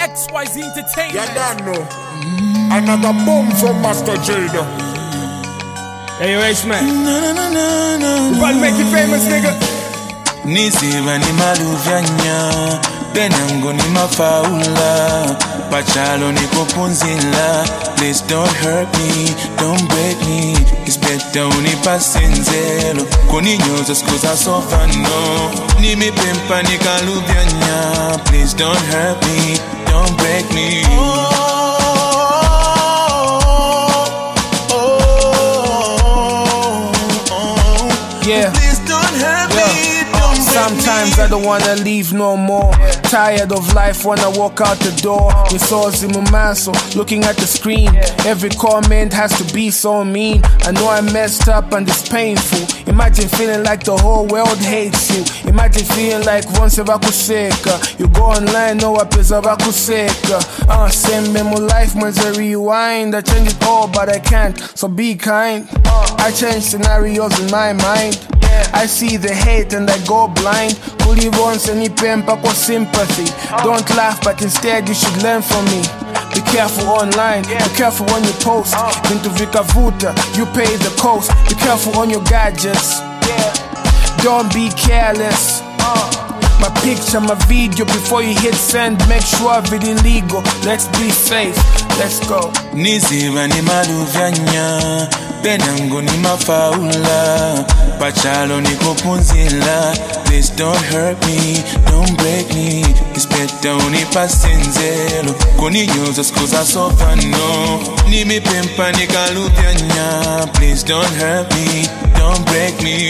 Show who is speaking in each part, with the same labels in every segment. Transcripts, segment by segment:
Speaker 1: XYZ Entertainment.
Speaker 2: You don't know. Another boom from Master Jada.
Speaker 1: Hey, yo, H-Man. We about to make you famous, nigga.
Speaker 3: Nisiba ni maluvyanya, benango ni mafaula, pachalo ni kupunzila. Please don't hurt me, don't break me. It's better unipasinzelo. Kuninyoza skuza sofano, ni mipempa ni kaluvyanya. Please don't hurt me, don't break me.
Speaker 4: Yeah.
Speaker 3: Please don't hurt me.
Speaker 4: Sometimes I don't wanna leave no more. Tired of life when I walk out the door. Resource mumaso, looking at the screen. Every comment has to be so mean. I know I messed up and it's painful. Imagine feeling like the whole world hates you. Imagine feeling like once vakuseka. You go online, no wapeza vakuseka. Send me my life, mwenza rewind. I change it all, but I can't, so be kind. I change scenarios in my mind. I see the hate and I go blind. Kulivonse ni pempa kwa sympathy. Don't laugh, but instead you should learn from me. Be careful online, be careful when you post. Into Vikavuta, you pay the cost. Be careful on your gadgets. Don't be careless. My picture, my video, before you hit send, make sure it's illegal. Let's be safe, let's go.
Speaker 3: Nisiba ni maluvyanya, benango ni mafaula, pachalo ni kupunzila. Please don't hurt me, don't break me. It's better unipasinzelo. Kuninyoza skuza sofano, ni mipempa ni kaluvyanya. Please don't hurt me, don't break me.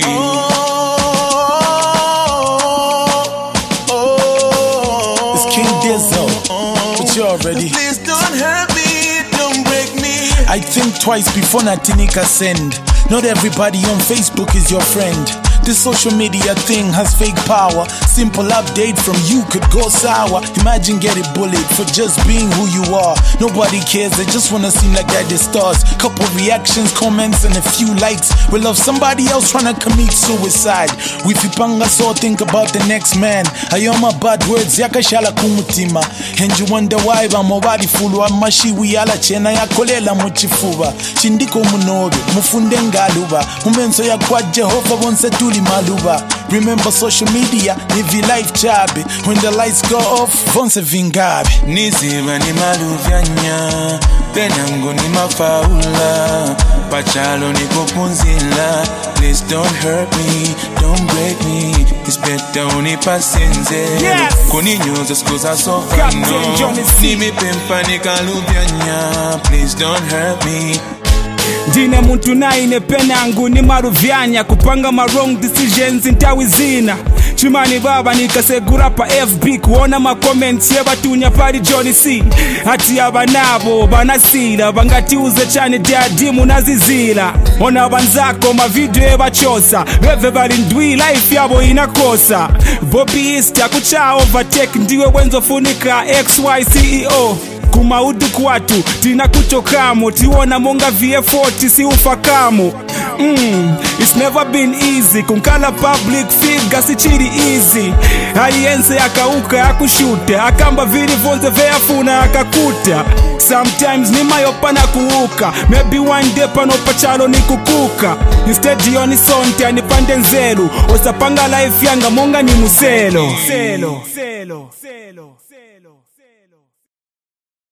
Speaker 5: But you already.
Speaker 3: Please don't hurt me, don't break me.
Speaker 5: I think twice before Natinika send. Not everybody on Facebook is your friend. This social media thing has fake power. Simple update from you could go sour. Imagine getting bullied for just being who you are. Nobody cares, they just wanna seem like they're the stars. Couple reactions, comments, and a few likes. We love somebody else trying to commit suicide. We fipanga so think about the next man. Ayoma bad words, yakashala kumutima. And you wonder why bamobadi fulu amashiwi ala chena yakolela muchifuba. Chindiko munobe, mufunde ngaluba. Mumenso ya kwa Jehova bonse tuli maluba. Remember social media, live your life chabe. When the lights go off, vonse vingabe.
Speaker 3: Nisiba ni maluvyanya, benango ni mafaula, pachalo ni kupunzila. Please don't hurt me, don't break me. It's better unipasinzelo. Kuninyoza skuza sofano, ni mipempa ni kaluvyanya. Please don't hurt me.
Speaker 1: Ndine muntu naine penangu ni maruvyanya. Kupanga ma wrong decisions intawizina. Chimani baba nikasegura pa FB. Kuona ma comments yebatunya pari Johnny C. Hati abanabo banasila, bangati uze chane diadimu nazizila. Ona banzako ma video yebachosa. Beve bari ndwi life yabo inakosa. Bobby Easter kucha overtake. Ndiwe wenzo funika XY CEO. Kumaudu kwatu, tina kuchokamo. Tiwona monga VF40 si ufakamo. It's never been easy. Kunkala public figure si chiri easy. Aliense akauka akushuta. Akamba viri vonze veafuna akakuta. Sometimes ni mayopa na kuuka. Maybe one day panopachalo ni kukuka. Instead yoni sonte anipande nzelu. Osapanga life yanga monga ni muselo.